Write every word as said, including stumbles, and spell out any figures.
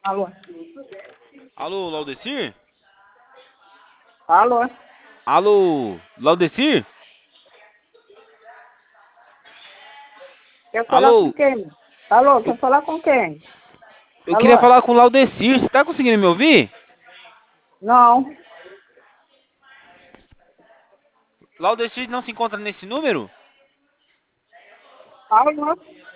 Alô? Alô, Laudecir? Alô? Alô, Laudecir? Quer falar com Alô, quem? Alô, eu, quer falar com quem? eu queria Alô? falar com o Laudecir. Você tá conseguindo me ouvir? Não. Laudecir não se encontra nesse número? Alô?